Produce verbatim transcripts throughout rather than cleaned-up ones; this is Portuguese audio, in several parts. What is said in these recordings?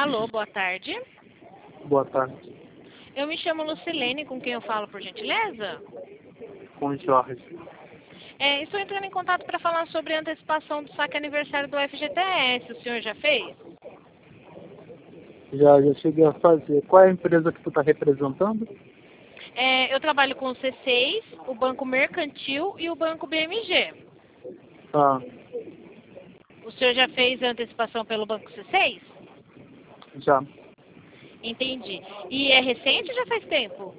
Alô, boa tarde. Boa tarde. Eu me chamo Lucilene, com quem eu falo, por gentileza? Com o Jorge. É, estou entrando em contato para falar sobre a antecipação do saque aniversário do F G T S. O senhor já fez? Já, já cheguei a fazer. Qual é a empresa que tu está representando? É, eu trabalho com o C seis, o Banco Mercantil e o Banco B M G. Ah, O senhor já fez a antecipação pelo Banco C seis? já. Entendi. E é recente ou já faz tempo?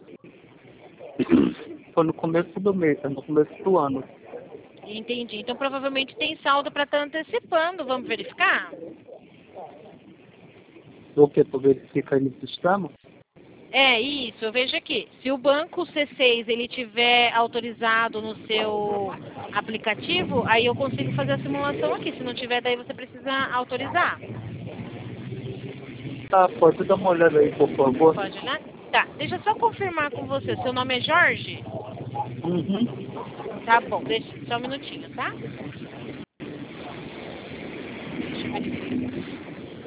Foi no começo do mês, no começo do ano. Entendi. Então provavelmente tem saldo para estar antecipando. Vamos verificar? O que tu verifica aí no sistema? É, isso, eu vejo aqui. Se o banco C seis ele tiver autorizado no seu aplicativo, aí eu consigo fazer a simulação aqui. Se não tiver, daí você precisa autorizar. Tá, pode dar uma olhada aí, por favor. Pode olhar? Tá, deixa eu só confirmar com você. Seu nome é Jorge? Uhum. Tá bom, deixa só um minutinho, tá? Deixa eu verificar.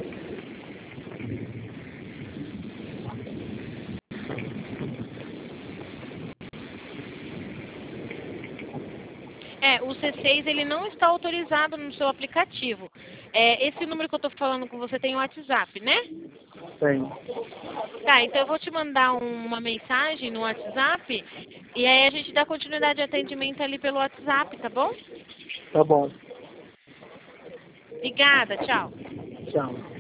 É, o C seis ele não está autorizado no seu aplicativo. É, esse número que eu estou falando com você tem o WhatsApp, né? Tem. Tá, então eu vou te mandar um- uma mensagem no WhatsApp e aí a gente dá continuidade de atendimento ali pelo WhatsApp, tá bom? Tá bom. Obrigada, tchau. Tchau.